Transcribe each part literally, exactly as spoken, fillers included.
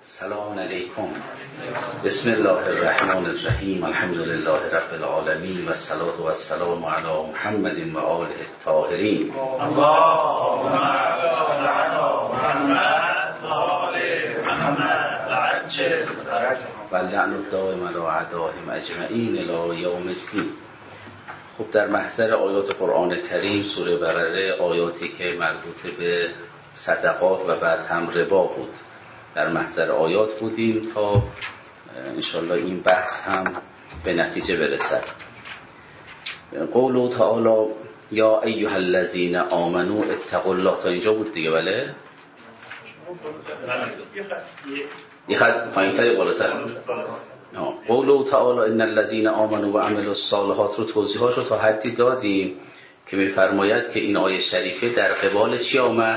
سلام علیکم. بسم الله الرحمن الرحیم. الحمد لله رب العالمین و الصلاة و السلام علی محمد و آله الطاهرین. اللهم صل علی محمد و آل محمد و عجل و لعن الدائم علی اعدائهم اجمعین الی یوم الدین. خب در محضر آیات قرآن کریم سوره بقره، آیاتی که مربوط به صدقات و بعد هم ربا بود، در محضر آیات بودیم تا انشالله این بحث هم به نتیجه برسد. قوله تعالی یا ایها الذین آمنوا اتقوا الله، تا اینجا بود دیگه. بله یه خط پایین‌تر یا بالاتر؟ قوله تعالی ان الذین آمنوا و عملوا الصالحات رو توضیحاشو تا حدی دادیم که می‌فرماید که این آیه شریفه در قبال چی آمد؟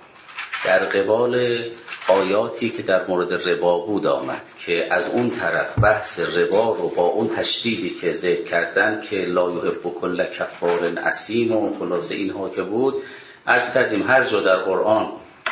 در قبال آیاتی که در مورد ربا بود آمد، که از اون طرف بحث ربا رو با اون تشدیدی که ذکر کردن که لا یحب کل کفار اثیم و خلاصه اینها که بود، عرض کردیم هر جا در قرآن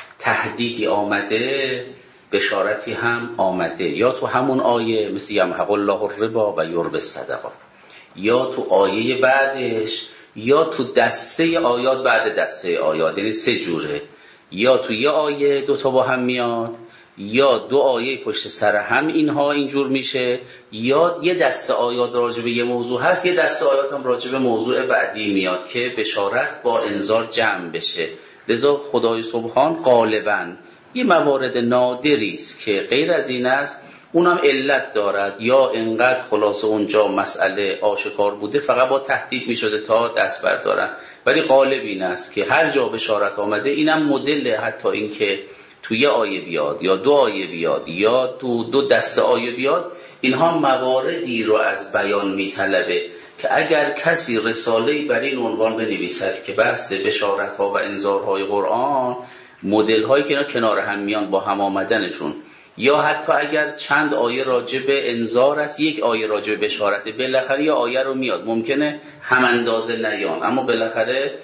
تهدیدی آمده بشارتی هم آمده، یا تو همون آیه مثل یمحق الله الربا و یربی الصدقات، یا تو آیه بعدش، یا تو دسته آیات بعد دسته آیات، یعنی سه جوره، یا تو یه آیه دوتا با هم میاد، یا دو آیه پشت سر هم اینها اینجور میشه، یا یه دسته آیات راجع به یه موضوع هست، یه دسته آیات هم راجع به موضوع بعدی میاد که بشارت با انذار جمع بشه. لذا خدای سبحان غالباً یه موارد نادری است که غیر از این است، اونم علت دارد، یا انقدر خلاصه اونجا مسئله آشکار بوده فقط با تهدید می شده تا دست بردارن، ولی غالب این است که هر جا بشارت آمده اینم مدل، حتی این که تو یه آیه بیاد یا دو آیه بیاد یا تو دو دسته آیه بیاد، اینها مواردی رو از بیان می طلبه که اگر کسی رساله‌ای بر این عنوان بنویسد که بحث بشارت ها و انذارهای قرآن، مدل هایی که اینا کنار هم میان با هم آمدنشون، یا حتی اگر چند آیه راجع به انذار است، یک آیه راجع به بشارت، بالاخره یه آیه رو میاد، ممکنه هم اندازه نیان، اما بالاخره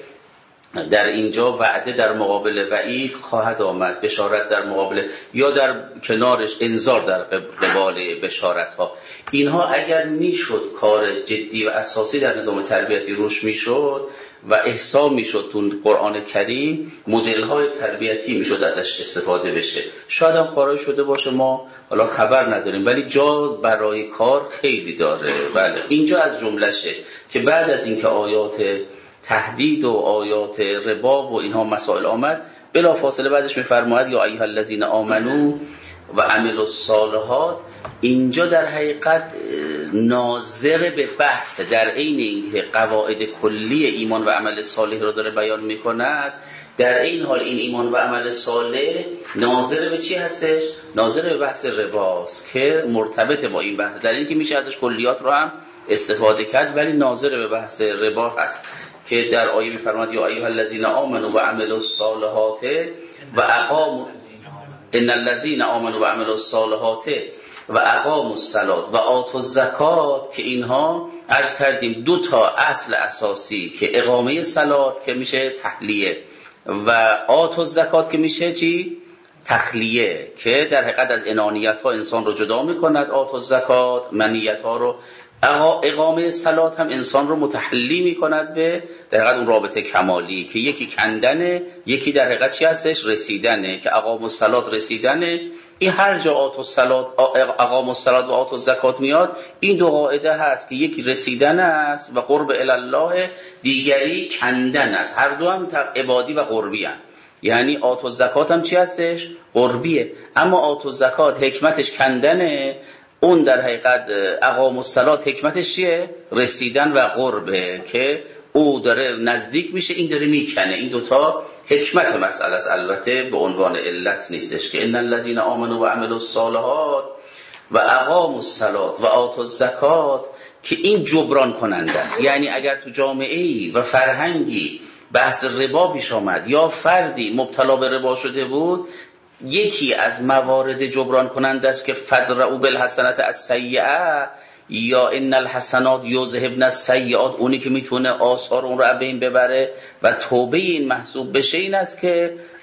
در اینجا وعده در مقابل وعید خواهد آمد، بشارت در مقابل، یا در کنارش انذار در قبال بشارت ها. اینها اگر میشد کار جدی و اساسی در نظام تربیتی روش میشد و احسا میشد تو قرآن کریم، مدل های تربیتی میشد ازش استفاده بشه. شاید هم کارای شده باشه ما حالا خبر نداریم، ولی جاز برای کار خیلی داره. بله اینجا از جملشه که بعد از اینکه آیات تهدید و آیات ربا و اینها مسائل آمد، بلا فاصله بعدش میفرماید یا ایها الذین آمنو و عملوا الصالحات. اینجا در حقیقت ناظر به بحث در عین اینکه قواعد کلی ایمان و عمل صالح رو داره بیان میکند، در این حال این ایمان و عمل صالح ناظر به چی هستش؟ ناظر به بحث رباست که مرتبط با این بحث، در این که میشه ازش کلیات رو هم استفاده کرد، ولی ناظر به بحث ربا هست که در آیه میفرماید یا ایها الذین آمنوا و عملوا الصالحات و اقاموا ان الذین آمنوا و عملوا الصالحات و اقاموا الصلاة و آتوا الزکات، که اینها عرض کردیم دو تا اصل اساسی، که اقامه صلات که میشه تحلیه و آتوا الزکات که میشه چی؟ تخلیه، که در حقیقت از انانیت ها انسان رو جدا میکند. آتوا الزکات منیت ها رو، اقامه صلات هم انسان رو متحلی میکند به در حقیقت اون رابطه کمالی که یکی کندنه، یکی در حقیقت چی هستش؟ رسیدنه، که اقام الصلات رسیدنه. این هر جا آتوا الصلات، اقام الصلات و آتوا الزکات میاد، این دو قاعده هست که یکی رسیدن است و قرب الی الله، دیگری کندن است. هر دو هم عبادی و قربی هست، یعنی آتوا الزکات هم چی هستش؟ قربیه، اما آتوا الزکات حکمتش کندنه، اون در حقیقت اقام الصلات حکمتش چیه؟ رسیدن و قربه، که او داره نزدیک میشه، این داره میکنه. این دوتا حکمت مسئله است، البته به عنوان علت نیستش. که ان الذین آمنوا و عملوا الصالحات و اقاموا الصلات و آتوا الزکات، که این جبران کننده است. یعنی اگر تو جامعه‌ای و فرهنگی بحث ربا پیش آمد یا فردی مبتلا به ربا شده بود، یکی از موارد جبران کننده است که فدرؤ بالحسنات السیئه، یا ان الحسنات یذهبن السیئات، اونی که میتونه آثار اون رو بین ببره و توبه این محسوب بشه این است که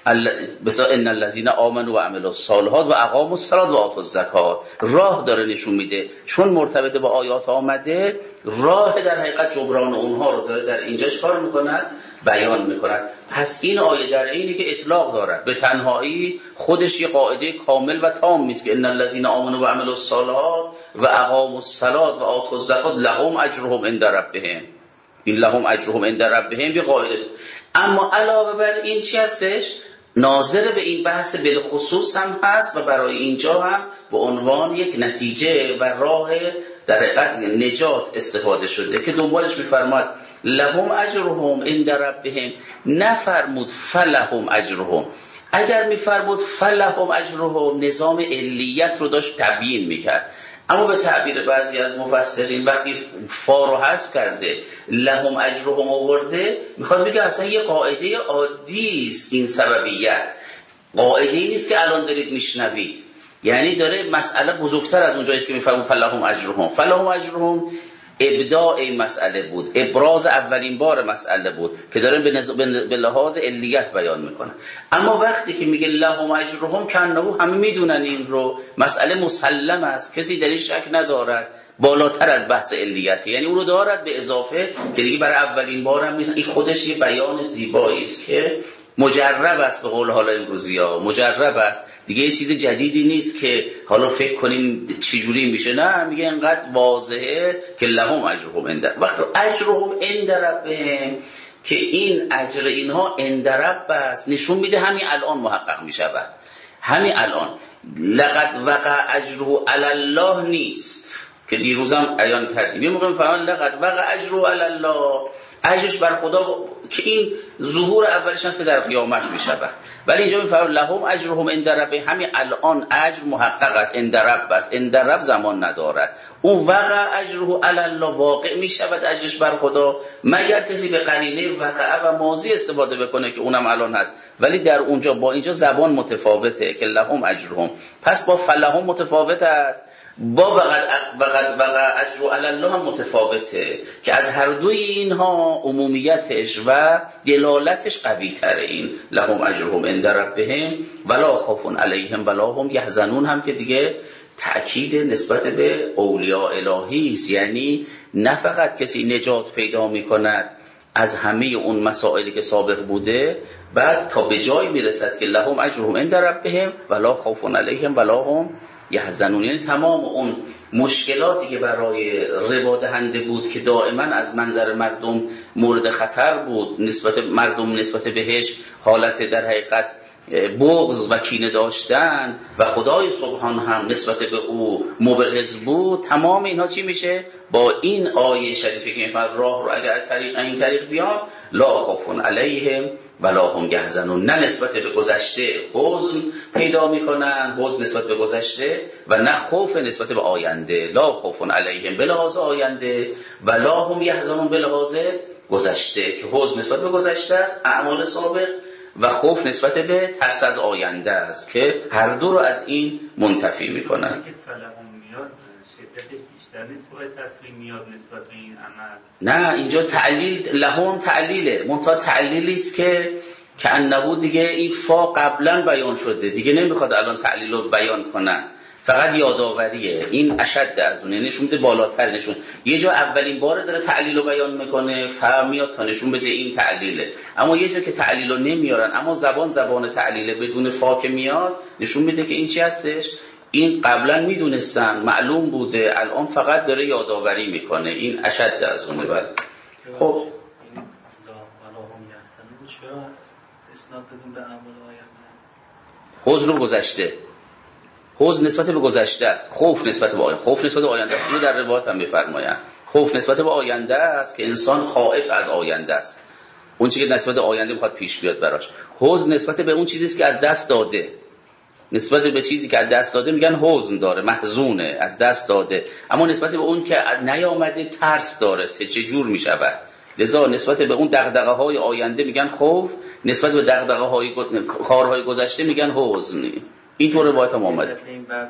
بسا ان الذين آمنوا و عملوا الصالحات و اقاموا الصلاة و آتوا الزکات. راه داره نشون میده، چون مرتبط با آیات آمده، راه در حقیقت جبران اونها رو داره در اینجا کار میکند، بیان میکند. پس این آیه در اینی که اطلاق دارد به تنهایی خودش یه قاعده کامل و تام نیست که ان الذين آمنوا و عملوا الصالحات و اقاموا الصلاة و آتوا الزکات لهم اجرهم عند ربهم. این لهم اجرهم عند ربهم یه قاعده. اما علاوه بر این چی هستش؟ ناظر به این بحث بالخصوص هم هست و برای اینجا هم به عنوان یک نتیجه و راه در حقیقت نجات استفاده شده که دنبالش میفرماد لهم اجرهم عند ربهم، نفرمود فلهم اجرهم. اگر میفرمود فلهم اجرهم نظام علیت رو داشت تبیین میکرد، اما به تعبیر بعضی از مفسرین وقتی فا رو حذف کرده لهم اجرهم آورده، میخواد بگه اصلا یه قاعده عادی است این سببیت، قاعده ای نیست که الان دارید میشنوید. یعنی داره مسئله بزرگتر از اونجایی است که میفرمون فلهم اجرهم. فلهم اجرهم ابداع این مسئله بود، ابراز اولین بار مسئله بود که داره به, نز... به لحاظ علیت بیان میکنه. اما وقتی که میگه لهم اجرهم کنه همه میدونن این رو، مسئله مسلم است، کسی در این شک ندارد، بالاتر از بحث علیت، یعنی اون رو دارد به اضافه که دیگه برای اولین بار هم نیست. این خودش یه بیان زیبایی است که مجرب است، به قول حالا امروزی ها مجرب است دیگه، یه چیز جدیدی نیست که حالا فکر کنیم چجوری میشه. نه، میگه انقدر واضحه که لهم اجرهم عند وقت اجرهم عند ربهم، که این اجر اینها عند رب است، نشون میده همین الان محقق میشود، همین الان. لقد وقع اجره علی الله نیست که دیروزم بیان کردیم، یه موقع میفهمن لقد وقع اجره علی الله، اجرش بر خدا، که این ظهور اولش هست که در قیامت میشود. ولی اینجا میفرماید لهم اجرهم عند ربهم، همین الان اجر محقق است، عند رب است، عند رب زمان ندارد. اون وقع اجره علی الله واقع میشود اجرش بر خدا، مگر کسی به قرینه وقع و ماضی استفاده بکنه که اونم الان هست. ولی در اونجا با اینجا زبان متفاوته که لهم اجرهم، پس با فلهم متفاوت است، با وقد وقد وقع اجر علی الله هم متفاوته که از هر دوی اینها عمومیتش و دلالتش قوی تره. این لهم اجرهم عند ربهم ولا خوف علیهم ولا هم یحزنون هم که دیگه تأکید نسبت به اولیاء الهی است، یعنی نه فقط کسی نجات پیدا میکند از همه اون مسائلی که سابق بوده، بعد تا به جای میرسد که لهم اجرهم عند ربهم ولا خوف علیهم ولا هم یحزنون، یعنی تمام اون مشکلاتی که برای ربا دهنده بود که دائما از منظر مردم مورد خطر بود، نسبت مردم نسبت بهش حالت در حقیقت بغض و کینه داشتن و خدای سبحان هم نسبت به او مبغض بود، تمام اینها چی میشه؟ با این آیه شریفه که میفرماید راه رو اگر طریق این طریق بیان لا خوف علیهم ولا هم یحزنون، نه نسبت به گذشته حزن پیدا میکنن، حزن نسبت به گذشته، و نه خوف نسبت به آینده، لا خوف علیهم به لحاظ آینده ولا هم یحزنون به لحاظ گذشته، که حزن نسبت به گذشته است، اعمال سابق، و خوف نسبت به ترس از آینده است که هر دو رو از این منتفی میکنن. نه، اینجا تعلیل لهم تعلیله، منتها تعلیلی است که که انه دیگه این فا قبلا بیان شده، دیگه نمیخواد الان تعلیل رو بیان کنن، فقط یادآوریه. این اشد از اون، نشون میده بالاتر، نشون یه جا اولین بار داره تعلیل رو بیان میکنه، فهم میاد تا نشون بده این تعلیله. اما یه جا که تعلیل رو نمیارن، اما زبان زبان تعلیله بدون فا که میاد، نشون میده که این چی هستش، این قبلا میدونستن، معلوم بوده، الان فقط داره یادآوری میکنه. این اشد از اونه. بله خب حزن رو گذشته، حزن نسبت به گذشته است، خوف نسبت به آینده، خوف نسبت به آینده است. اینو در روایات هم میفرمایند، خوف نسبت به آینده است که انسان خائف از آینده است، اون چیزی که نسبت به آینده میخواد پیش بیاد براش. حزن نسبت به اون چیزی است که از دست داده، نسبت به چیزی که از دست داده میگن حزن داره، محزونه، از دست داده. اما نسبت به اون که نیامده ترس داره، چه جور میشود. لذا نسبت به اون دغدغه‌های آینده میگن خوف، نسبت به دغدغه‌های کارهای گذشته میگن حزن. این طور روایت هم آمده.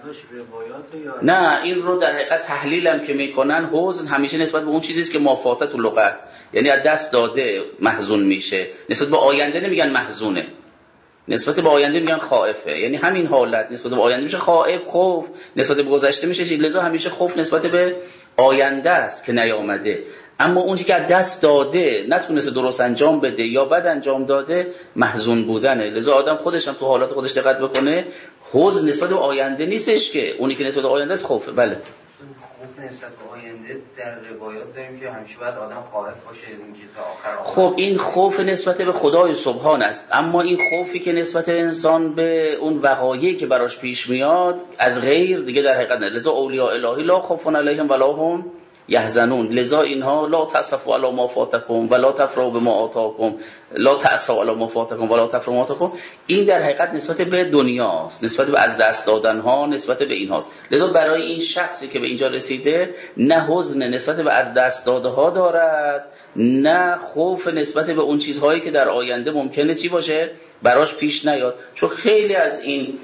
نه، این رو در حقیقت تحلیل هم که میکنن، حزن همیشه نسبت به اون چیزی است که مافاته تو لغت، یعنی از دست داده محزون میشه. نسبت به آینده نمیگن محزونه، نسبت به آینده میگن خائفه، یعنی همین حالت نسبت به آینده میشه خائف، خوف نسبت به گذشته میشه چی؟ لذا همیشه خوف نسبت به آینده است که نیامده. اما اون که دست داده نتونسته درست انجام بده یا بد انجام داده محزون بودنه. لذا آدم خودش هم تو حالات خودش دقت بکنه، حزن نسبت به آینده نیستش که اونی که نسبت به آینده است خوفه. بله خوف نسبت به آینده در روایات داریم که همیشه باید آدم خائف باشه این چیزا آخر. خب این خوف نسبت به خدای سبحان است، اما این خوفی که نسبت انسان به اون وقایعی که براش پیش میاد از غیر دیگه در حقیقت نه. لذا اولیاء الهی لا خوف علیهم ولا هم یحزنون. لذا اینها لا تأسفوا علی ما فاتکم ولا تفرحوا بما آتاکم، لا تأسوا علی ما فاتکم ولا تفرحوا بما آتاکم. این در حقیقت نسبت به دنیاست، نسبت به از دست دادن ها، نسبت به اینهاست. لذا برای این شخصی که به اینجا رسیده نه حزن نسبت به از دست داده ها دارد، نه خوف نسبت به اون چیزهایی که در آینده ممکنه چی باشه براش پیش نیاد. چون خیلی از این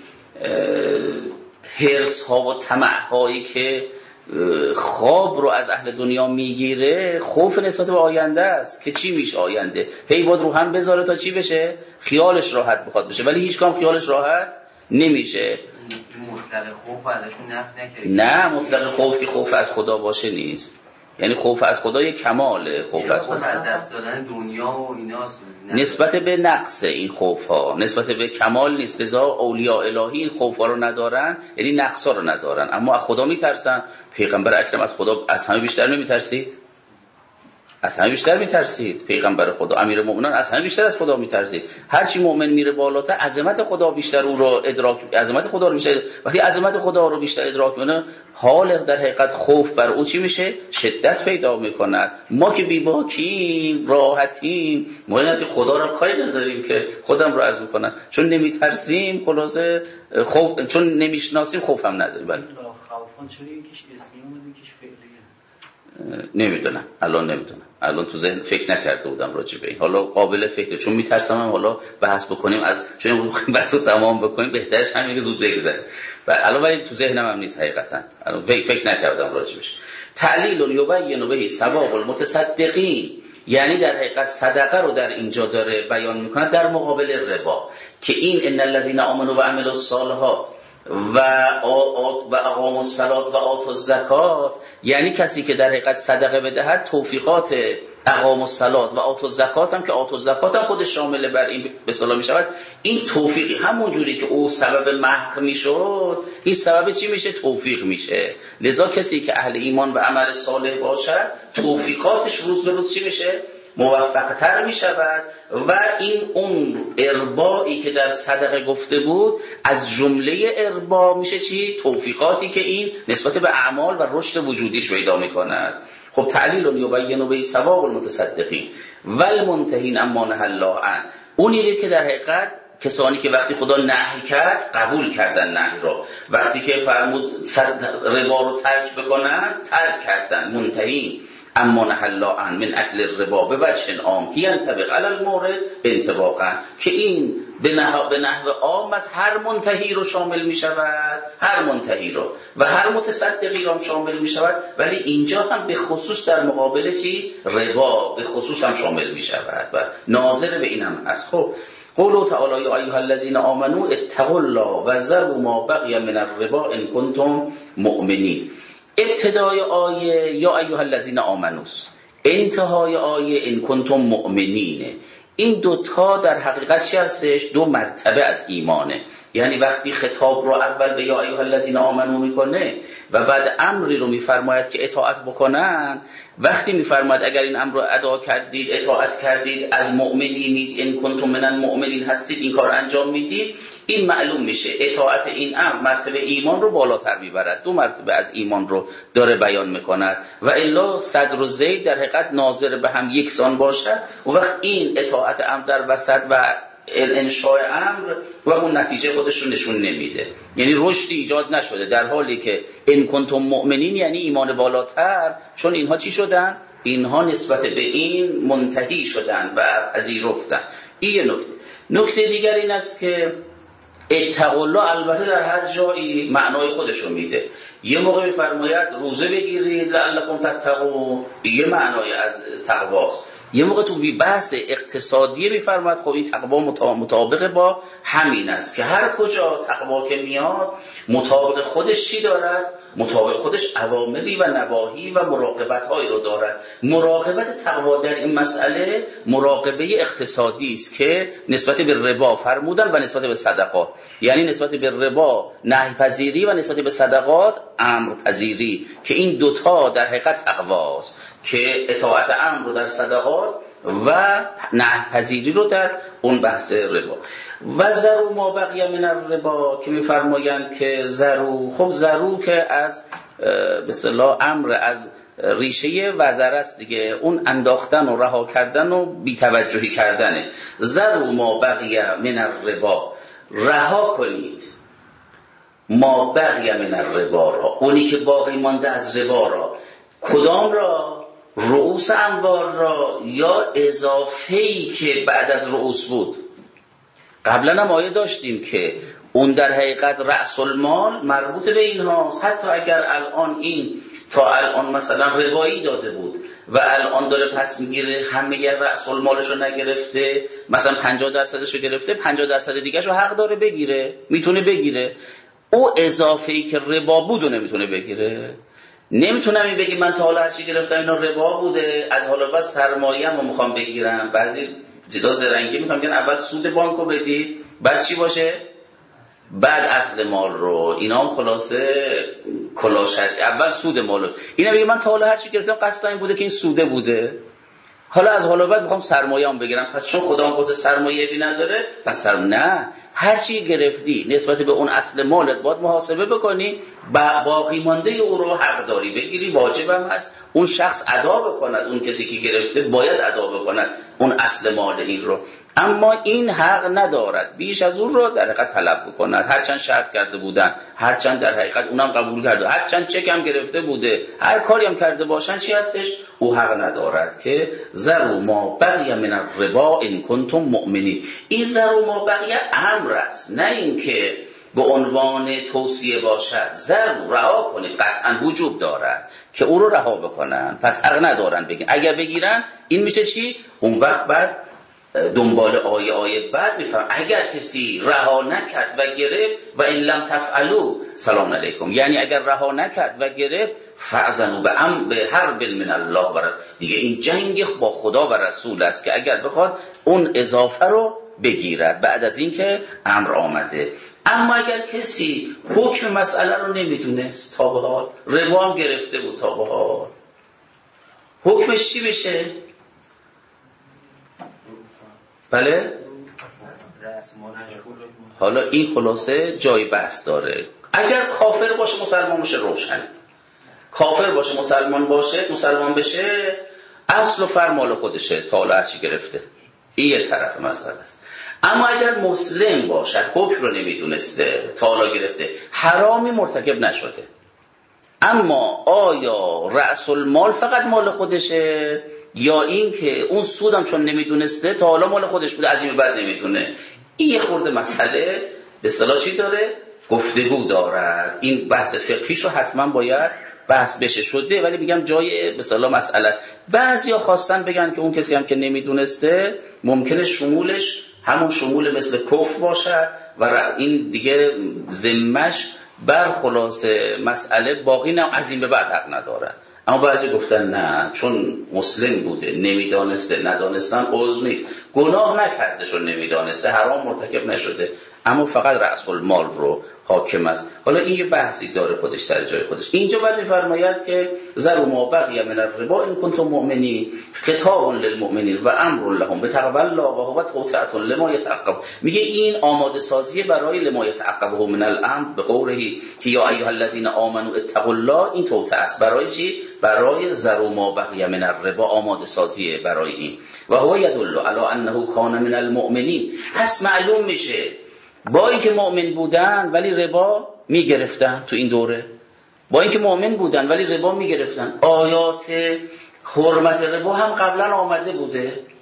حرص ها و طمع هایی که خواب رو از اهل دنیا میگیره خوف نسبت به آینده است که چی میشه آینده، هی باید رو هم بذاره تا چی بشه خیالش راحت بخواد بشه، ولی هیچ کام خیالش راحت نمیشه. مطلق خوف ازشون نفی نکردید؟ نه مطلق خوف که خوف از خدا باشه نیست، یعنی خوف از خدا یک کماله. خوف از خدا از دست دادن دنیا و ایناست نسبت به نقص این خوف ها، نسبت به کمال نیست. لذا اولیاء الهی این خوف ها رو ندارن، یعنی نقص ها رو ندارن، اما از خدا میترسن. پیغمبر اکرم از خدا از همه بیشتر نمیترسید؟ از همه بیشتر میترسید. پیغمبر خدا امیرالمومنین از همه بیشتر از خدا میترسید. هر چی مؤمن میره بالاتر عظمت خدا بیشتر او رو ادراک، عظمت خدا رو بیشتر، وقتی عظمت خدا رو بیشتر ادراک کنه حال در حقیقت خوف بر او چی میشه؟ شدت پیدا میکند. ما که بی‌باکیم راحتیم، ما این است که خدا رو کاری نداریم که خودم رو عرض میکنم، چون نمیترسیم خلاصه خوف، چون نمیشناسیم خوف هم نداریم. بله خوفان چرا یکیش اسمی بود یکیش فعلیه؟ نمیدونم، الان نمیدونم، الان تو ذهن فکر نکرده بودم راجع به این. حالا قابل فکره، چون میترسم هم حالا بحث بکنیم از چون بحثو تمام بکنیم بهترش همین که زود بگذره. و الان ولی تو ذهنم هم نیست حقیقتا، الان فکر نکردم راجع بهش. تعلیل یبین به ثواب المتصدقین، یعنی در حقیقت صدقه رو در اینجا داره بیان میکنه در مقابل ربا، که این ان الذين آمنوا و عملوا الصالحات و و اقاموا الصلاة و آتوا الزکات، یعنی کسی که در حقیقت صدقه بدهد توفیقات اقاموا الصلاة و آتوا الزکات هم که آتوا الزکات هم خودش شامل بر این به اصطلاح می شود. این توفیقی همون جوری که او سبب محق میشد، این سبب چی میشه؟ توفیق میشه. لذا کسی که اهل ایمان و عمل صالح باشد توفیقاتش روز به روز چی میشه؟ موفق‌تر می شود. و این اون اربایی که در صدقه گفته بود از جمله اربا میشه چی؟ توفیقاتی که این نسبت به اعمال و رشد وجودیش پیدا می کند. خب تعلیل یبین به ثواب المتصدقین والمنتهین اما نهی الله عنه، اونی که در حقیقت کسانی که وقتی خدا نهی کرد قبول کردن نهی رو، وقتی که فرمود ربا رو ترک بکنن ترک کردن. منتهین اما نهی الله عنه من اکل الربا به وجه عام که ینطبق علی المورد انطباقا، که این به نحو به نحو عام از هر منتهی رو شامل می شود، هر منتهی رو و هر متصدقی رو شامل می شود، ولی اینجا هم به خصوص در مقابل چی؟ ربا به خصوص هم شامل می شود و ناظر به این هم هست. خب قوله تعالی یا ایها الذین آمنوا اتقوا الله و ذروا ما بقی من الربا ان کنتم مؤمنین. ابتدای آیه یا ایها الذین آمنوا، انتهای آیه ان کنتم مؤمنین. این دوتا در حقیقت چی هستش؟ دو مرتبه از ایمانه. یعنی وقتی خطاب رو اول به یا ایها الذین آمنو میکنه و بعد امری رو میفرماید که اطاعت بکنن، وقتی میفرماید اگر این امر رو ادا کردید، اطاعت کردید، از مؤمنینید، ان کنتم من المؤمنین هستید، این کار انجام میدید، این معلوم میشه اطاعت این امر مرتبه ایمان رو بالاتر میبرد، دو مرتبه از ایمان رو داره بیان میکند. و الا صدر و زید در حقیقت ناظر به هم یکسان باشد و وقت این اطاعت امر در وسط و انشاء امر و اون نتیجه خودش رو نشون نمیده، یعنی رشدی ایجاد نشده، در حالی که ان کنتم مؤمنین یعنی ایمان بالاتر، چون اینها چی شدن؟ اینها نسبت به این منتهی شدن و پذیرفتن. این نکته. نکته دیگر این است که اتقوا الله البته در هر جایی معنای خودش رو میده. یه موقع میفرماید روزه بگیرید لعلکم تتقون، یه معنای از تقواست. یه موقع تو بحث اقتصادی میفرماد خب این تقوا مطابق با همین است که هر کجا تقوا که میاد مطابق خودش چی دارد؟ مطابق خودش اوامری و نواهی و مراقبت هایی رو دارد. مراقبت تقوا در این مسئله مراقبه اقتصادی است که نسبت به ربا فرمودن و نسبت به صدقات، یعنی نسبت به ربا نهی پذیری و نسبت به صدقات امر پذیری، که این دوتا در حقیقت تقواست که اطاعت امر رو در صدقات و نهی پذیری رو در اون بحث ربا. و ذرو ما بقیه من الربا که میفرمایند که ذرو، خب ذرو که از به اصطلاح امر از ریشه وزر است دیگه، اون انداختن و رها کردن و بی‌توجهی کردنه. ذرو ما بقیه من الربا، رها کنید ما بقیه من الربا را، اونی که باقی مانده از ربا را. کدام را؟ رؤوس اموال را یا اضافه‌ای که بعد از رؤوس بود؟ قبلا هم آیه داشتیم که اون در حقیقت رأس المال مربوط به اینهاست. حتی اگر الان این تا الان مثلا ربایی داده بود و الان داره پس میگیره، همه رأس المالش رو نگرفته، مثلا پنجاه درصدش رو گرفته، پنجاه درصد دیگه‌ش رو حق داره بگیره، میتونه بگیره. او اضافه‌ای که ربا بود و نمیتونه بگیره. نمیتونم این بگی من تا حالا هرچی گرفتم اینا ربا بوده، از حالا بس سرمایه‌مو میخوام بگیرم. بعضی چیزا زرنگی میگم که اول سود بانکو بدید بعد چی باشه؟ بعد اصل مال رو. اینا هم خلاصه کلاش، اول سود مالو. اینا میگه من تا حالا هرچی گرفتم قصد این بوده که این سوده بوده، حالا از حالا بعد میخوام سرمایه‌ام بگیرم. پس چون خدا هم گفته سرمایه بی نداره، پس سرم نه، هر چی گرفتی نسبت به اون اصل مالت باید محاسبه بکنی، باقی مانده او رو حق داری بگیری. واجبم هست اون شخص ادا بکند، اون کسی که گرفته باید ادا بکند اون اصل مال این رو. اما این حق ندارد بیش از اون رو در حقیقت طلب بکند، هرچند شرط کرده بودن، هرچند در حقیقت اونم قبول کرده، هرچند چک هم گرفته بوده، هر کاری هم کرده باشن، چی هستش؟ او حق ندارد که ذرو ما بقیه من الربا ان کنتم مؤمنین. این ذرو ما بقیه امر است، نه اینکه به عنوان توصیه باشد. ذرو رها کنید، قطعا وجوب دارد که او رو رها بکنن، پس حق ندارن بگیرن. اگر بگیرن این میشه چی؟ اون وقت بعد دنبال آیه آیه بعد میفهم اگر کسی رها نکرد و گرفت و این لم تفعلوا سلام علیکم، یعنی اگر رها نکرد و گرفت فاذنوا بأم به حرب من الله و رسول، دیگه این جنگ با خدا و رسول است که اگر بخواد اون اضافه رو بگیرد بعد از اینکه امر آمده. اما اگر کسی حکم مسئله رو نمیدونست تا به حال، ربا هم گرفته بود تا به حال، حکمش چی بشه؟ بله؟ حالا این خلاصه جای بحث داره. اگر کافر باشه مسلمان باشه روشن، کافر باشه مسلمان باشه مسلمان بشه اصل و فرمال خودشه تا حالا هرچی گرفته، این یه طرف مسئله است. اما اگر مسلم باشد حکم رو نمیدونسته تا حالا گرفته، حرامی مرتکب نشده، اما آیا رأس المال فقط مال خودشه یا این که اون سودم چون نمیدونسته تا حالا مال خودش بوده از این بعد نمیدونه؟ این یه خورده مسئله به اصطلاح چی داره؟ گفتگو دارد. این بحث فقهیشو حتما باید بحث بشه شده، ولی میگم جای به اصطلاح مسئله. بعضیا خواستن بگن که اون کسی هم که نمیدونسته ممکنه شمولش همون شمول مثل کفر باشه و این دیگه ذمش بر خلاصه مسئله باقی نه، از این به بعد حق نداره. اما بعضی گفتن نه، چون مسلم بوده نمیدانسته، ندانستن عذر نیست، گناه نکرده چون نمیدانسته، حرام مرتکب نشده، اما فقط رأس المال رو حاکم است. حالا این یه بحثی داره خودش سر جای خودش. اینجا بعد میفرماید که ذروا ما بقی من الربا ان کنتم مؤمنین خطاب للمؤمنین و امر لهم بتقوا الله و هو توطئه لما يتعقب. میگه این آماده سازی برای لما يتعقبه من الامر به قوله که یا ایها الذین آمنوا اتقوا الله، این توطئه است. برای چی؟ برای ذروا ما بقی من الربا آماده سازی برای این. و هو يدل علی انه کان من المؤمنین. پس معلوم میشه با اینکه مؤمن بودن ولی ربا میگرفتن تو این دوره، با اینکه مؤمن بودن ولی ربا میگرفتن. آیات حرمت ربا هم قبلا آمده بوده،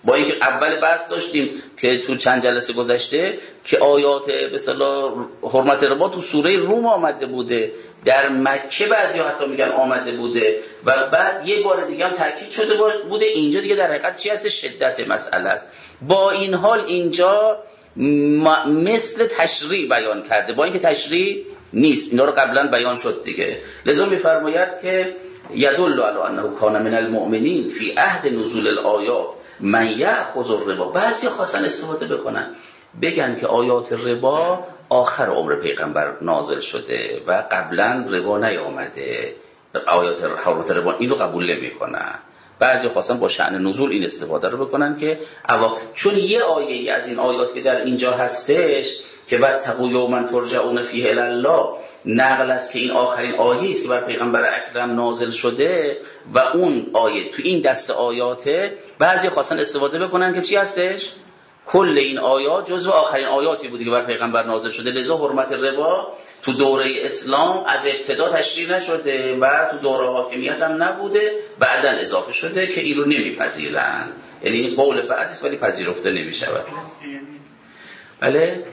با اینکه اول بحث داشتیم که تو چند جلسه گذشته که آیات به اصطلاح حرمت ربا تو سوره روم آمده بوده، در مکه بعضیا حتی میگن آمده بوده و بعد یه بار دیگه هم تاکید شده بوده. اینجا دیگه در حقیقت چی هست؟ شدت مسئله است. با این حال اینجا مثل تشریع بیان کرده، با اینکه تشریع نیست. اینا رو قبلا بیان شد دیگه. لذا میفرماید که یدل علی انه کان من المؤمنین فی عهد نزول الآیات من یأخذ الربا. بعضی خواستن استفاده بکنن بگن که آیات ربا آخر عمر پیغمبر نازل شده و قبلا ربا نیامده، آیات حرمت ربا اینو قبول نمیکنن. بعضی خواستن با شأن نزول این استفاده رو بکنن که اوا چون یه آیه ای از این آیات که در اینجا هستش که بعد تقوا یوما ترجعون فیه الی الله نقل است که این آخرین آیه است که بر پیغمبر اکرم نازل شده و اون آیه تو این دست آیاته، بعضی خواستن استفاده بکنن که چی هستش؟ کل این آیات جزو آخرین آیاتی بودی که بر پیغمبر نازل شده، لذا حرمت ربا تو دوره اسلام از ابتدا تشریع نشده و تو دوره حاکمیت هم نبوده، بعداً اضافه شده که این رو نمیپذیرن. یعنی این قول بعضی است ولی پذیرفته نمیشود. بله؟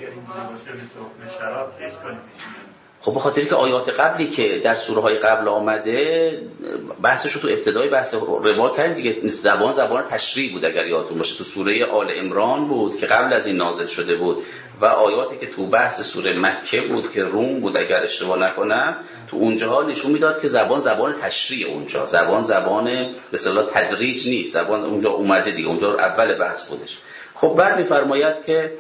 خب به خاطر که آیات قبلی که در سوره های قبل آمده بحثش رو تو ابتدای بحث ربا کردیم دیگه. زبان زبان تشریع بود اگر یادتون باشه، تو سوره آل عمران بود که قبل از این نازل شده بود و آیاتی که تو بحث سوره مکه بود که روم بود اگر اشتباه نکنم، تو اونجاها نشون میداد که زبان زبان تشریع، اونجا زبان زبان به اصطلاح تدریج نیست، زبان اونجا اومده دیگه، اونجا اول بحث بودش. خب بعد میفرماید که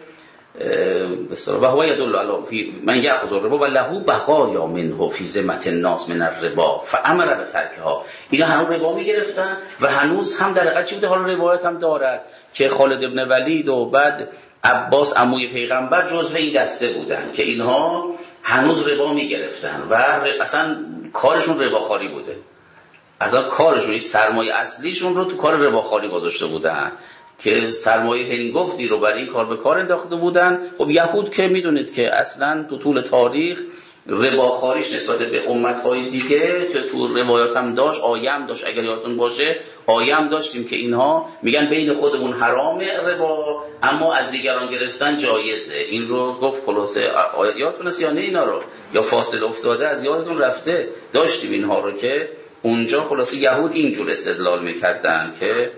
و هو یدل علی من یأخذ الربا و له بقایا منه فی ذمة الناس من الربا فامر بترکها. اینا هنوز ربا میگرفتن و هنوز هم در حقیقت چی بوده؟ حالا روایت هم دارد که خالد ابن ولید و بعد عباس عموی پیغمبر جزو این دسته بودن که اینها هنوز ربا میگرفتن و اصلا کارشون رباخواری بوده. اصلا کارشون این سرمایه اصلیشون رو تو کار رباخواری گذاشته بودن که سرمایه هنگفتی رو برای این کار به کار انداخته بودن. خب یهود که میدونید که اصلا تو طول تاریخ رباخواریش نسبت به امتهای دیگه که تو روایات هم داشت، آیه هم داشت، اگر یادتون باشه آیه هم داشتیم که اینها میگن بین خودمون حرامه ربا اما از دیگران گرفتن جایزه. این رو گفت خلاصه یادتون هست یا نه؟ اینا رو یا فاصله افتاده از یادتون رفته؟ داشتیم اینها رو که اونجا خلاصه یهود اینجور استدلال میکردن که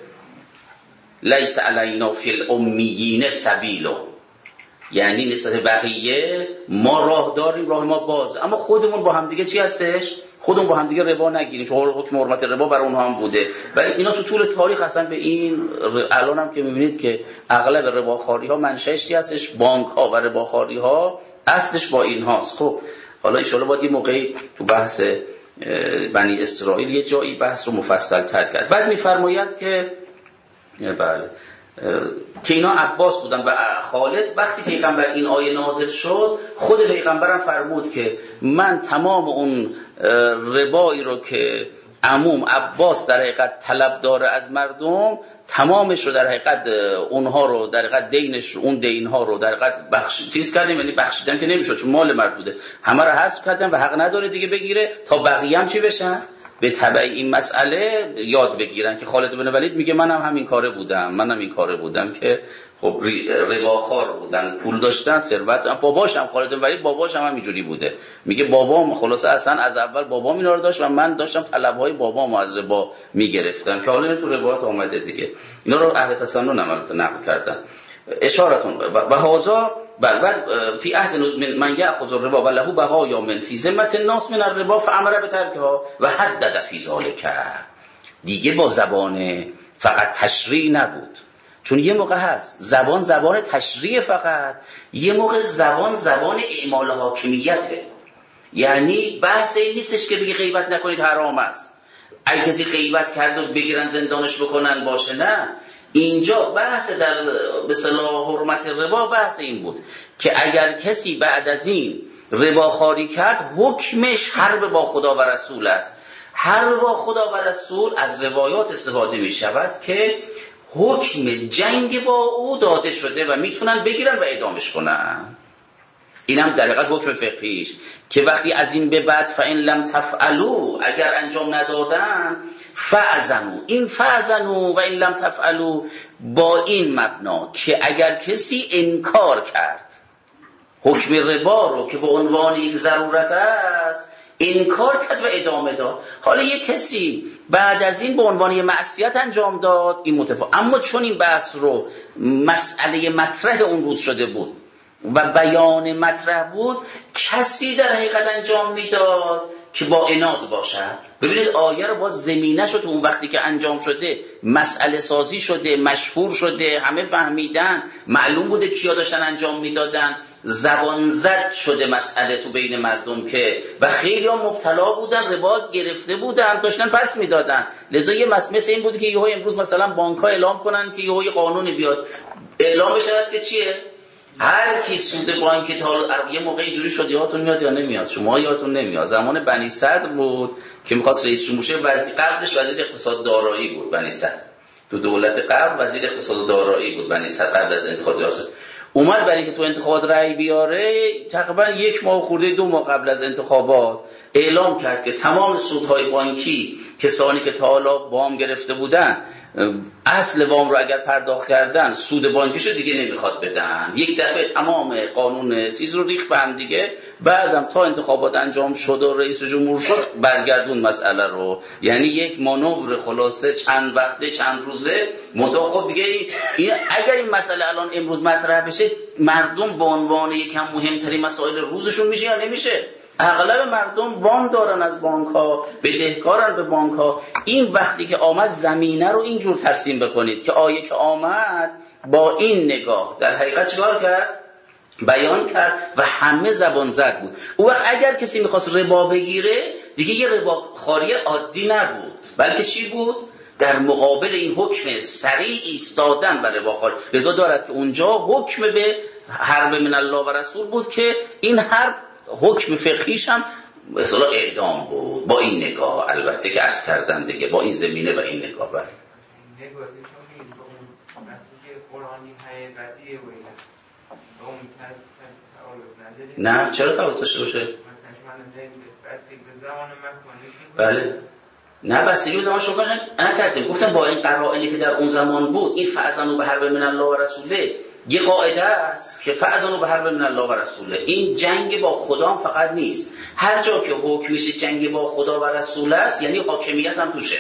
لیس علینا فی الامیین سبیلو، یعنی نسبت بقیه ما راه داریم، راه ما باز، اما خودمون با همدیگه چی هستش؟ خودمون با همدیگه ربا نگیریم، چون حکم حرمت ربا برای اونها هم بوده. ولی اینا تو طول تاریخ اصلا به این الان هم که میبینید که اغلب رباخواری ها منشأش چی هستش؟ بانک ها و رباخواری ها اصلش با این هاست. خب حالا ان شاءالله باید یه موقعی تو بحث بنی اسرائیل یه جایی بحث رو مفصل تر کرد. بعد میفرماید که بله که اینا عباس بودن و خالد. وقتی پیغمبر این آیه نازل شد خود پیغمبرم فرمود که من تمام اون ربایی رو که عموم عباس در حقیقت طلب داره از مردم تمامش رو در حقیقت اونها رو در حقیقت دینش اون دینها رو در حقیقت بخش چیز کردیم، یعنی بخشیدن که نمیشد چون مال مرد بوده، همه رو حذف کردن و حق نداره دیگه بگیره تا بقیه هم چی بشن به تبع این مسئله یاد بگیرن. که خالد بن ولید میگه منم همین کاره بودم، منم این کاره بودم که خب رباخوار بودن، پول داشتن، ثروت. باباشم خالد بن ولید باباشم هم اینجوری بوده، میگه بابام خلاصه اصلا از اول بابام اینا رو داشت و من داشتم طلبهای بابامو از ربا میگرفتم که حالا تو روایات اومده دیگه. اینا رو اهل تسنن عملت نقل کردن. اشارتون و هذا بل فی عهد من یأخذ الربا و له بقایا من فی ذمة الناس من الربا فامر بترکها و حدد فی ذلک. دیگه با زبان فقط تشریع نبود، چون یه موقع هست زبان زبان تشریع فقط، یه موقع زبان زبان اعمال حاکمیته. یعنی بحث این نیستش که بگی غیبت نکنید حرام است، اگه کسی غیبت کرد و بگیرن زندانش بکنن باشه، نه. اینجا بحث در به اصطلاح حرمت ربا بحث این بود که اگر کسی بعد از این رباخواری کرد حکمش حرب با خدا و رسول است. حرب با خدا و رسول از روایات استفاده می شود که حکم جنگ با او داده شده و میتونن بگیرن و اعدامش کنن. اینم در حقیقت حکم فقهیش که وقتی از این به بعد فإن لم تفعلوا، اگر انجام ندادن، فأذنوا، این فأذنوا و این لم تفعلوا با این مبنا که اگر کسی انکار کرد حکم ربا رو که به عنوان یک ضرورت است، انکار کرد و ادامه داد، حالا یک کسی بعد از این به عنوان یک معصیت انجام داد، این متفاوت. اما چون این بحث رو مسئله مطرح اون روز شده بود و بیان مطرح بود، کسی در حقیقت انجام میداد که با عناد باشه. ببینید آیه رو با زمینه شد اون وقتی که انجام شده، مسئله سازی شده، مشهور شده، همه فهمیدن، معلوم بوده کیا داشتن انجام میدادن، زبان زد شده مسئله تو بین مردم که و خیلی ها مبتلا بودن، ربا گرفته بودن، داشتن پس میدادن. لذا یه مسئله این بود که یهو امروز مثلا بانک ها اعلام کنن که یهو قانونی بیاد، اعلام بشود که چیه؟ هر کی سود بانکی تا یه موقع اینجوری شد، یادتون میاد یا نمیاد؟ شما یادتون نمیاد؟ زمان بنی صدر بود که می‌خواست رئیس جمهور وزیر، قبلش وزیر اقتصاد دارایی بود بنی صدر، تو دولت قبل وزیر اقتصاد دارایی بود بنی صدر قبل از انتخابات ریاست. اومد برای که تو انتخابات رأی بیاره، تقریبا یک ماه خورده دو ماه قبل از انتخابات اعلام کرد که تمام سودهای بانکی کسانی که تا حالا وام گرفته بودن، اصل وام رو اگر پرداخت کردن، سود بانکیشو دیگه نمیخواد بدن. یک دفعه تمام قانون چیز رو ریخت به هم دیگه. بعدم تا انتخابات انجام شد و رئیس جمهور شد، برگردون مسئله رو. یعنی یک مانور خلاصه چند وقته چند روزه منتها. خب دیگه این اگر این مسئله الان امروز مطرح بشه، مردم به عنوان یکم مهمترین مسائل روزشون میشه یا نمیشه؟ اغلب مردم وام دارن از بانک ها، بدهکارن به بانک ها. این وقتی که آمد زمینه رو اینجور ترسیم بکنید که آیه که آمد با این نگاه در حقیقت چیکار کرد؟ بیان کرد و همه زبان زد بود. او وقت اگر کسی میخواست ربا بگیره، دیگه یه رباخواری عادی نبود، بلکه چی بود؟ در مقابل این حکم سریع ایستادن بر رباخواری. لذا دارد که اونجا حکم به حرب من الله و رسول بود که این حرب حکم فقهیش هم به اصطلاح اعدام بود. با این نگاه البته که عرض کردن دیگه، با این زمینه و این نگاه برای نه چرا تعارض داشته باشه؟ بله نه بستگی به زمان شما نکردیم. گفتم با این قرائنی که در اون زمان بود، این فأذنوا بحرب من الله و رسوله یه قاعده است که فأذنوا بحرب من الله و رسوله. این جنگ با خدا فقط نیست، هر جا که حکمش جنگ با خدا و رسول است یعنی حاکمیت هم توشه.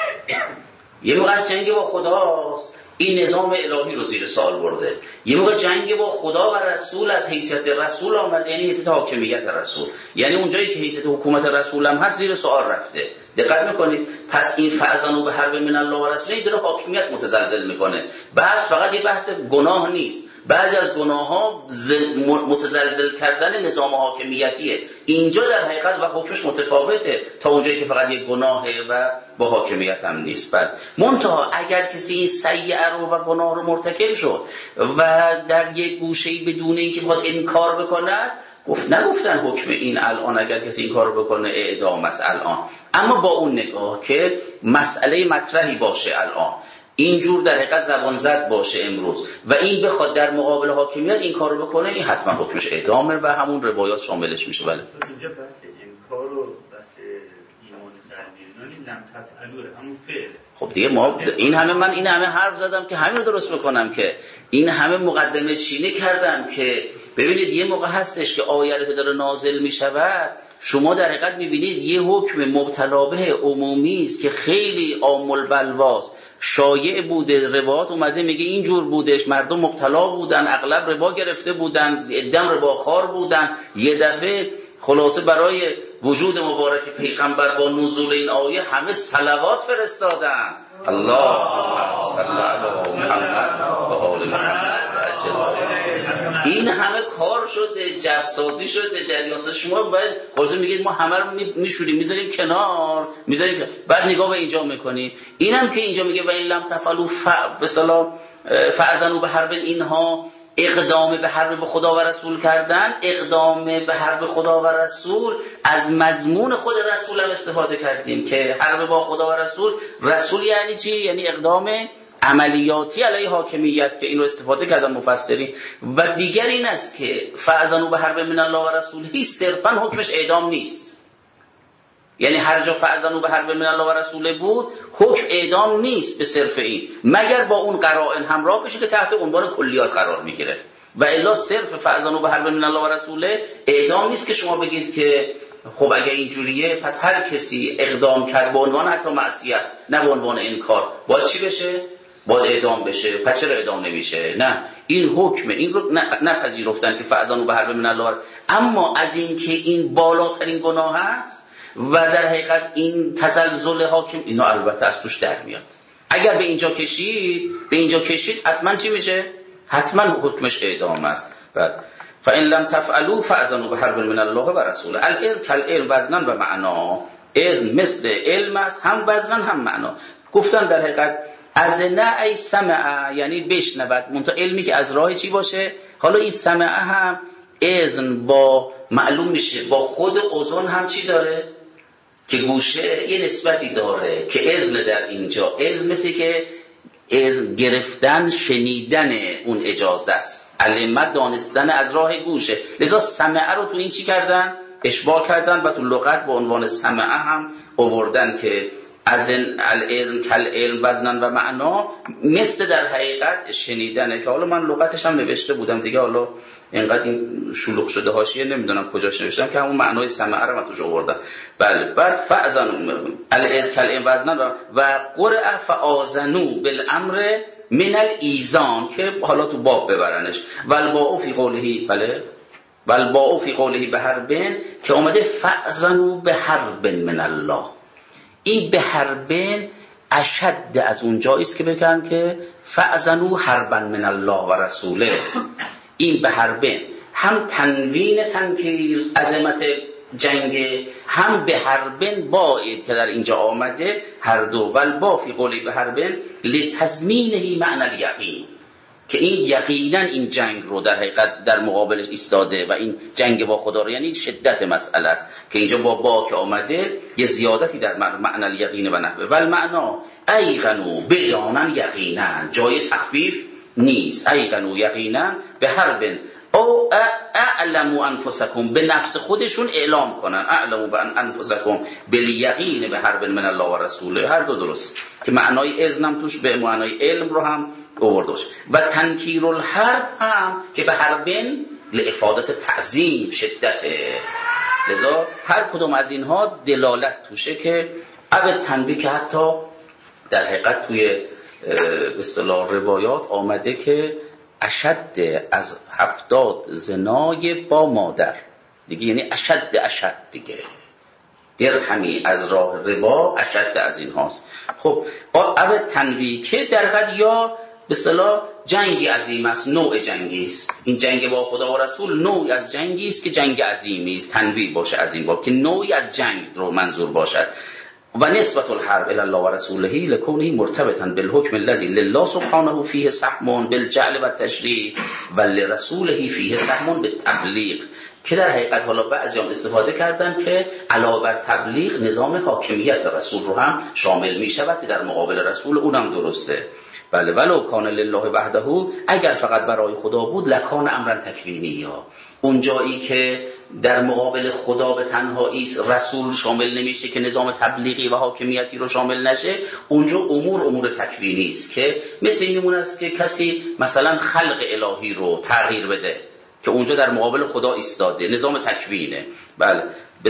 یه موقع از جنگ با خداست، این نظام الهی رو زیر سوال برده. یه موقع جنگ با خدا و رسول از حیثیت رسول آمده، یعنی حیثیت حاکمیت رسول، یعنی اونجایی که حیثیت حکومت رسول هم هست زیر سوال رفته. دقت میکنید؟ پس این فأذنوا بحرب من الله و رسوله این داره حاکمیت متزلزل میکنه. بحث فقط یه بحث گناه نیست، بعضی از گناه ها متزلزل کردن نظام حاکمیتیه. اینجا در حقیقت و حکمش متفاوته تا اونجایی که فقط یک گناهه و با حاکمیت هم نیست. بعد منتها اگر کسی این سیئه رو و گناه رو مرتکب شد و در یک گوشه‌ای بدون اینکه بخواد انکار بکنه، گفت نگفتن حکم این الان اگر کسی این کار رو بکنه اعدام است الان، اما با اون نگاه که مسئله مطرحی باشه الان، اینجور در حقیقت زبان زد باشه امروز و این بخواد در مقابل حاکمیت این کار رو بکنه، این حتما حکمش اعدامه و همون روایات شاملش میشه. بله اینجا بحث انکار و بحث ایمان درمیان لم تفعلوا همون فعل. خب دیگه ما این همه من این همه حرف زدم که همین رو درست بکنم، که این همه مقدمه چینی کردم که ببینید یه موقع هستش که آیه رو که داره نازل میشود، شما در حقیقت میبینید یه حکم مبتلا به عمومی است که خیلی عام البلواست، شایع بوده، روایات اومده میگه اینجور بودش، مردم مبتلا بودن، اغلب ربا گرفته بودن، عدم رباخوار بودن. یه دفعه خلاصه برای وجود مبارک پیغمبر با نزول این آیه همه صلوات فرستادن. اللهم صل علی محمد و آل محمد. این همه کار شده، جفسازی شده، جریان‌سازی. شما باید خودتون میگید ما همه رو میشوریم میذاریم کنار، میذاریم کنار. بعد نگاه به اینجا میکنیم، اینم که اینجا میگه و این لم تفعلوا به اصطلاح فأذنوا بحرب، اینها اقدام به حرب به خدا و رسول کردن. اقدام به حرب خدا و رسول از مضمون خود رسول هم استفاده کردیم که حرب با خدا و رسول، رسول یعنی چی؟ یعنی اقدام عملیاتی علیه حاکمیت که اینو استفاده کردن مفسرین. و دیگر این است که فاذنوا بحرب من الله و رسوله صرفا حکمش اعدام نیست. یعنی هر جا فاذنوا بحرب من الله و رسوله بود حکم اعدام نیست به صرف این، مگر با اون قرائن همراه بشه که تحت عنوان کلیات قرار میگیره. و الا صرف فاذنوا بحرب من الله و رسوله اعدام نیست که شما بگید که خب اگه اینجوریه پس هر کسی اقدام کرد به عنوان حتی معصیت نه به عنوان انکار باید چی بشه؟ باید اعدام بشه. پس چرا اعدام نمیشه؟ نه، این حکمه، این رو نپذیرفتن که فاذنوا بحرب من الله. اما از این که این بالاترین گناه است و در حقیقت این تزلزل حاکم، اینا البته از توش در میاد. اگر به اینجا کشید به اینجا کشید حتما چی میشه؟ حتما حکمش اعدام است. بعد فإن لم تفعلوا فأذنوا بحرب من الله و رسوله. العلم کالعلم وزنا و معنا. اذن مثل علم است، هم وزنا هم معنا. گفتن در حقیقت اذن ای سمع، یعنی بشنود، منتها علمی که از راه چی باشه. حالا این سمع هم اذن با معلوم میشه با خود اذن هم چی داره که گوشه یه نسبتی داره که اذن در اینجا اذن مثل که از گرفتن شنیدن اون اجازه است، علم دانستن از راه گوشه. لذا سمعه رو تو این چی کردن؟ اشباع کردن و تو لغت با عنوان سمعه هم آوردن که از العلم کالعلم وزنا و معنا، مثل در حقیقت شنیدنه. که حالا من لغتش هم نوشته بودم دیگه، حالا اینقدر این شلوغ شده حاشیه نمیدونم کجاش نوشتم که همون معنای سمعه رو من توش آوردم. بله. بعد فاذن العلم کالعلم وزنا و قرأ فآذنوا بالامر من الایذان، که حالا تو باب ببرنش. والباء فی قوله، بله، والباء فی قوله بحربن که اومده فاذنوا بحرب من الله. این به حربن اشد از اون جایی است که بگن که فاذنوا حربا من الله و رسوله. این به حربن هم تنوین تنکیر عظمت جنگ، هم به حربن باید که در اینجا آمده هر دو. والبا فی قولی به حربن لتضمینه معنی الیقین، که این یقینا این جنگ رو در حقیقت در مقابلش ایستاده و این جنگ با خدا رو، یعنی شدت مسئله است که اینجا با با که آمده یه زیادتی در معنی الیقین و نحوه. والمعنا ایقنوا بدانا یقینا، جای تخفیف نیست. ایقنوا یقینا به حربن او اعلموا انفسکم، به نفس خودشون اعلام کنن. اعلموا بان انفسکم بالیقین به حرب من الله و رسوله، هر دو درست که معنای اذنم توش به معنای علم رو هم آوردش. و تنکیر الحرب هم که به حربن لافادت تعظیم شدته. لذا هر کدوم از اینها دلالت توشه که عدد تنبیه که حتی در حقیقت توی به اصطلاح روایات آمده که اشد از هفتاد زنای با مادر دیگه، یعنی اشد اشد دیگه، درهمی از راه ربا اشد از این هاست. خب اول تنویه که در حقیقت یا به اصطلاح جنگی عظیم است، نوع جنگی است. این جنگ با خدا و رسول نوعی از جنگی است که جنگ عظیمی است. تنویه باشه از این باب که نوعی از جنگ رو منظور باشد. و نسبت الحرب الی الله و رسوله لکونه مرتبطا بالحکم الذی لله سبحانه فیه سهم بالجعل و التشریع و لرسوله فیه سهم بالتبلیغ، که در حقیقت حالا بعضیام استفاده کردن که علاوه بر تبلیغ نظام حاکمیت رسول رو هم شامل می شود که در مقابل رسول اونم درسته. بله. ولو کان لله وحده، اگر فقط برای خدا بود لکان امرا تکوینی، یا اون جایی که در مقابل خدا به تنهایی رسول شامل نمیشه که نظام تبلیغی و حاکمیتی رو شامل نشه، اونجا امور امور تکوینی است که مثل اینمون است که کسی مثلا خلق الهی رو تغییر بده که اونجا در مقابل خدا ایستاده، نظام تکوینه. بله.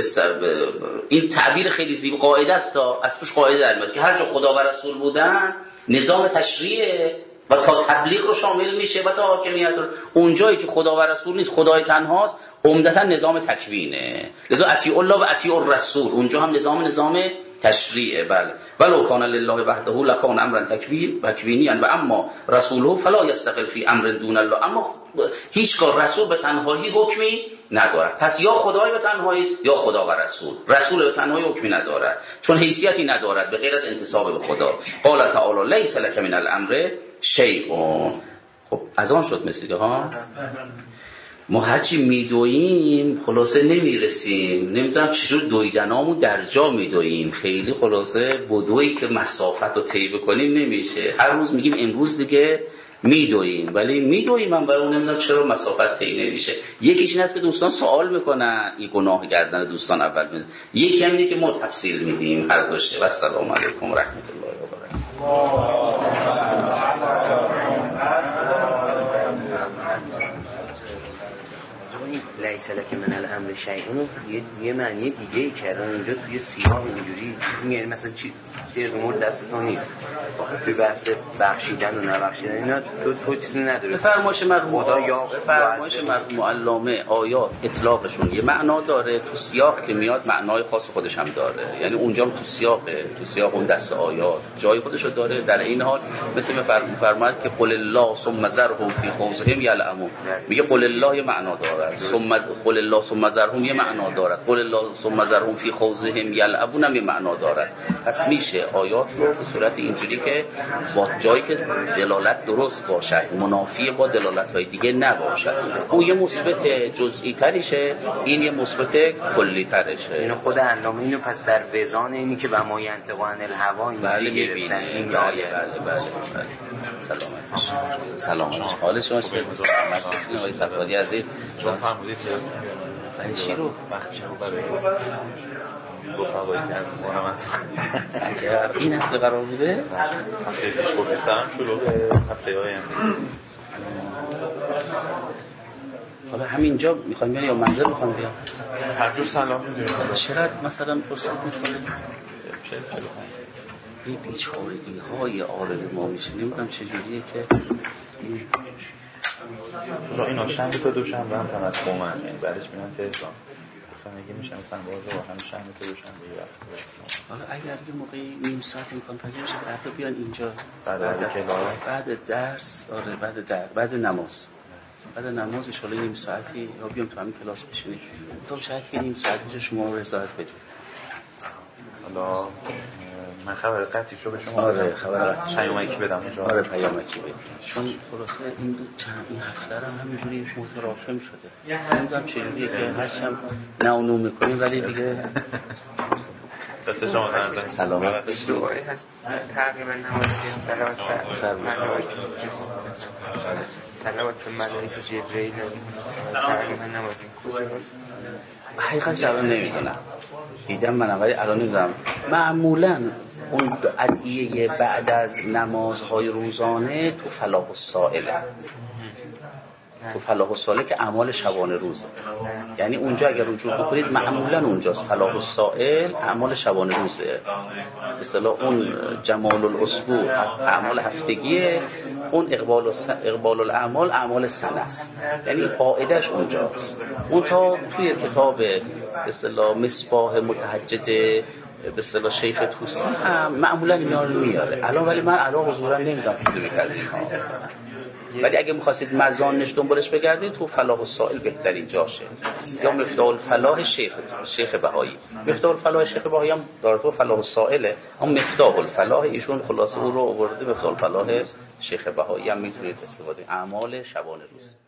این تعبیر خیلی زیبا قاعده است، از توش قاعده در میاد که هر جا خدا و رسول بودن نظام تشریع و تا تبلیغ رو شامل میشه و تا حاکمیت رو. اونجایی که خدا و رسول نیست، خدای تنهاست، عمدتا نظام تکوینه. لذا اطیع الله و اطیع الرسول، اونجا هم نظام نظام تشریعه. بله. ولو کان لله وحده لکان امرا تکوین تکوینیا و اما رسوله فلا یستقل فی امر دون الله. اما هیچگاه رسول به تنهایی حکمی ندارد. پس یا خدای به تنهایی یا خدا و رسول. رسول به تنهایی حکمی ندارد چون حیثیتی ندارد به غیر از انتساب به خدا. قال تعالی لیس لک من الامر شیء. خب از آن شد مثل ها ما هرچی میدویم خلاصه نمیرسیم، نمیدونم چجور دویدنامون در جا میدویم، خیلی خلاصه بدویی که مسافت رو طی بکنیم نمیشه. هر روز میگیم امروز دیگه میدویم، ولی میدویم هم برای اون نمیدونم چرا مسافت طی نمیشه. یکیش این است که دوستان سوال میکنن، این گناه گردن دوستان اول میدن، یکی هم اینه که ما تفصیل میدیم هر دوشه. و السلام علیکم و رحمت الله و لیس لک من الامر شیء اون یه یه معنی دیگه ای کردن اونجا توی سیاق اینجوری، یعنی مثلا چی سیر امور دست تو نیست، توی بحث بخشیدن و نبخشیدن اینا تو تو چیزی نداره. فرمایش مرحوم خدا یا فرمایش مرحوم علامه آیات اطلاقشون یه معنا داره، تو سیاق که میاد معنای خاص خودش هم داره، یعنی اونجا تو سیاقه، تو سیاق اون دست آیات جای خودشو داره. در این حال مثل فرمود که قل الله ثم ذرهم فی خوضهم یلعمون، میگه قل الله یه معنا داره، ثم قل الله ثم ذرهم یه معنا دارد، قل الله ثم ذرهم فی خوضهم یلعبون هم یه معنا دارد. پس میشه آیات رو به صورت اینجوری که با جایی که دلالت درست باشد منافی با دلالت‌های دیگه نباشد، اون یه مثبت جزئی ترشه، این یه مثبت کلی ترشه. اینو خود علامه اینو پس در وزان اینی که و ما ینطق عن الهوا بله میبینه. این بله بله بله سلامت سلامت حال شما چطور؟ مشکل آقای صفادی عزیز شما فرمودید که برای چی رو بخشی رو برای رفقایی که از مانم از عجب این هفته قرار بوده؟ هفته پیش گفتی سرم شروع هفته های هم حالا همینجا میخوایم بیان یا منظر میخوایم بیان؟ هر جور سلام میدونیم. چقدر مثلا فرصت میکنیم؟ این بیچارگی های آرد ما میشه، نمیدونم چجوریه که را این شنبه تا دوشنبه هم فقط قومن، یعنی بعدش میرن تهران. گفتم اگه میشن مثلا باز و هم شنبه تا دوشنبه رفت. حالا اگر یه موقعی نیم ساعت امکان پذیر بشه برای بیان اینجا بعد بعد کلاس بعد درس، آره بعد در بعد نماز بعد نماز ان شاءالله نیم ساعتی یا بیام تو همین کلاس بشینیم تا شاید که نیم ساعت میشه شما رضایت بدید. حالا من خبر قطعیش رو به شما آره خبر قطعیش پیامکی بدم اونجا. آره پیامکی بدید، چون خلاصه این چند این هفته هم همینجوری متراکم شده، نمیدونم چجوریه که هرچند نه اونو میکنیم ولی دیگه دست شما سلام سلامت دوباره هست تقریبا نمازی سلامت سلامت به ملائکه جبرئیل تقریبا نمازی حقیقت جواب نمیدونم، دیدم منم ولی الان نمیدونم. معمولا اون ادعیه بعد از نمازهای روزانه تو فلاح السائله، تو فلاح السائله که اعمال شبانه روزه، یعنی اونجا اگر رجوع بکنید معمولا اونجاست فلاح السائل اعمال شبانه روزه، به اصطلاح اون جمال الاسبوع اعمال هفتگیه، اون اقبال الس... اقبال الاعمال اعمال سنه است، یعنی قاعدش اونجاست. اون تا توی کتاب به اصطلاح مصباح متهجد به اصطلاح شیخ طوسی هم معمولا اینا رو میاره الان، ولی من الان حضورا نمیدونم کدومی کردی، ولی اگه می‌خواستید مزانش دنبالش بگردید تو فلاح السائل بهترین جاشه، یا مفتاح الفلاح شیخ شیخ بهایی. مفتاح الفلاح شیخ بهایی هم داره تو فلاح السائله، هم مفتاح الفلاح ایشون خلاصه او رو آورده. مفتاح الفلاح شیخ بهایی هم میتونید استفاده اعمال شبانه روز.